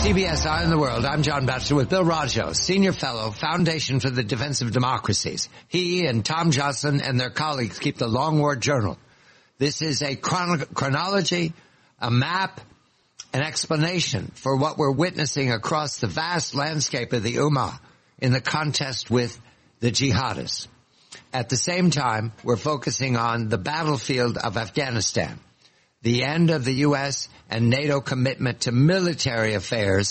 CBS Eye on the World. I'm John Batchelor with Bill Raggio, Senior Fellow, Foundation for the Defense of Democracies. He and Tom Joslin and their colleagues keep the Long War Journal. This is a chronology, a map, an explanation for what we're witnessing across the vast landscape of the Ummah in the contest with the jihadists. At the same time, we're focusing on the battlefield of Afghanistan, the end of the U.S. and NATO commitment to military affairs,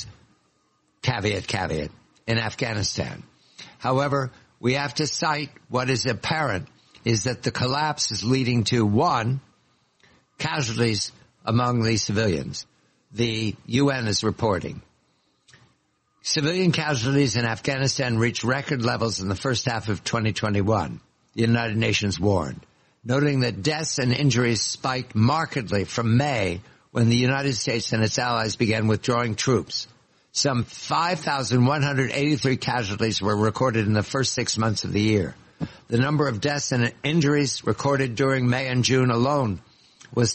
caveat, in Afghanistan. However, we have to cite what is apparent is that the collapse is leading to, one, casualties among the civilians. The UN is reporting. Civilian casualties in Afghanistan reached record levels in the first half of 2021, the United Nations warned, noting that deaths and injuries spiked markedly from May when the United States and its allies began withdrawing troops. Some 5,183 casualties were recorded in the first 6 months of the year. The number of deaths and injuries recorded during May and June alone was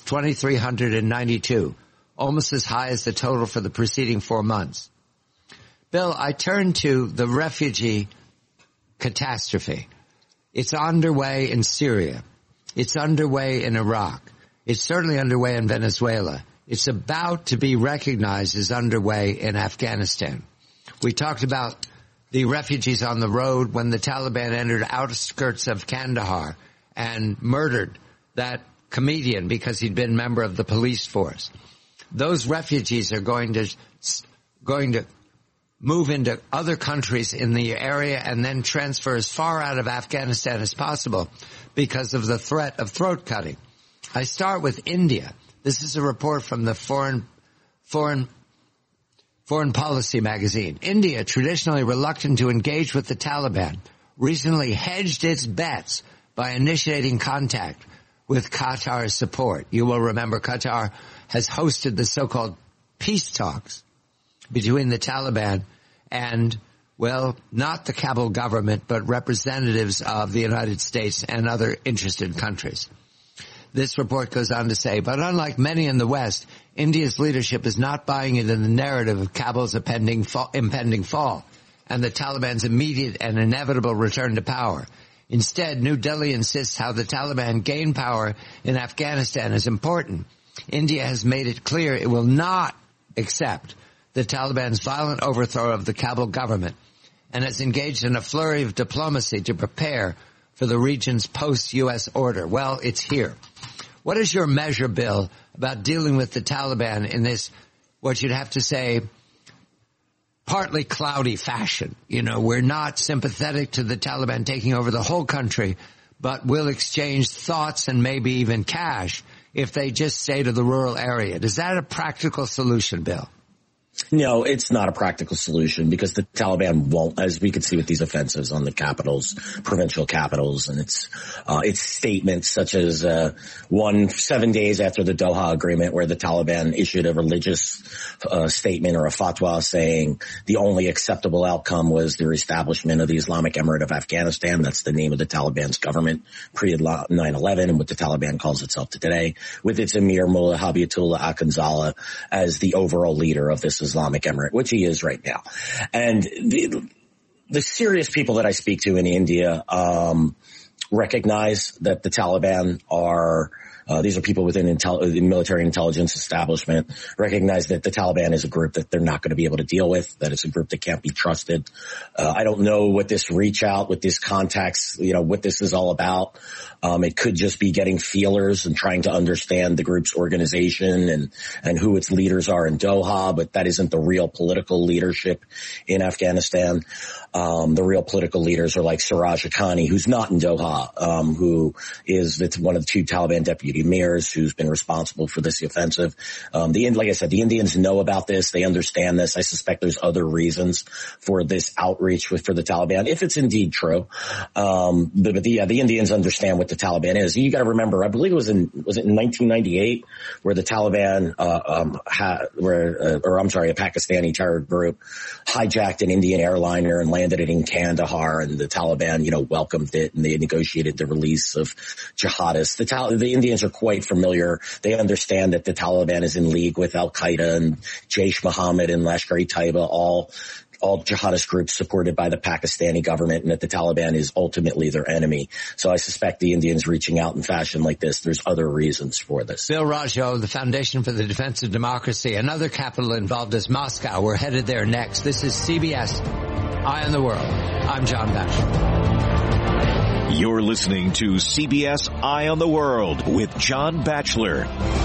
2,392, almost as high as the total for the preceding 4 months. Bill, I turn to the refugee catastrophe. It's underway in Syria. It's underway in Iraq. It's certainly underway in Venezuela. It's about to be recognized as underway in Afghanistan. We talked about the refugees on the road when the Taliban entered outskirts of Kandahar and murdered that comedian because he'd been a member of the police force. Those refugees are going to move into other countries in the area and then transfer as far out of Afghanistan as possible because of the threat of throat cutting. I start with India. This is a report from the Foreign Policy magazine. India, traditionally reluctant to engage with the Taliban, recently hedged its bets by initiating contact with Qatar's support. You will remember Qatar has hosted the so-called peace talks between the Taliban and, well, not the Kabul government, but representatives of the United States and other interested countries. This report goes on to say, but unlike many in the West, India's leadership is not buying into the narrative of Kabul's impending fall and the Taliban's immediate and inevitable return to power. Instead, New Delhi insists how the Taliban gained power in Afghanistan is important. India has made it clear it will not accept the Taliban's violent overthrow of the Kabul government and has engaged in a flurry of diplomacy to prepare for the region's post-U.S. order. Well, it's here. What is your measure, Bill, about dealing with the Taliban in this, what you'd have to say, partly cloudy fashion? You know, we're not sympathetic to the Taliban taking over the whole country, but we'll exchange thoughts and maybe even cash if they just stay to the rural area. Is that a practical solution, Bill? No, it's not a practical solution because the Taliban won't, as we can see with these offensives on the capitals, provincial capitals, and its statements such as 7 days after the Doha Agreement where the Taliban issued a religious statement or a fatwa saying the only acceptable outcome was the reestablishment of the Islamic Emirate of Afghanistan. That's the name of the Taliban's government pre 9/11 and what the Taliban calls itself today, with its Emir Mullah Habibatullah Akhundzada as the overall leader of this Islamic Emirate, which he is right now. And the serious people that I speak to in India recognize that the Taliban are these are people within the military intelligence establishment, recognize that the Taliban is a group that they're not going to be able to deal with, that it's a group that can't be trusted. I don't know what this reach out, with this contacts, what this is all about. It could just be getting feelers and trying to understand the group's organization and who its leaders are in Doha, but that isn't the real political leadership in Afghanistan. The real political leaders are like Siraj Haqqani, who's not in Doha, who is one of the two Taliban deputy emirs who's been responsible for this offensive. Like I said, the Indians know about this. They understand this. I suspect there's other reasons for this outreach for the Taliban, if it's indeed true. The Indians understand what the Taliban is. You got to remember, I believe was it in 1998 where the Taliban, a Pakistani terror group hijacked an Indian airliner and landed it in Kandahar, and the Taliban, welcomed it, and they negotiated the release of jihadists. The Indians Indians are quite familiar. They understand that the Taliban is in league with Al-Qaeda and Jaish Mohammed and Lashkar-e-Taiba, all jihadist groups supported by the Pakistani government, and that the Taliban is ultimately their enemy. So I suspect the Indians reaching out in fashion like this, there's other reasons for this. Bill Rajo, the Foundation for the Defense of Democracy. Another capital involved is Moscow. We're headed there next. This is CBS Eye on the World. I'm John Batchelor. You're listening to CBS Eye on the World with John Batchelor.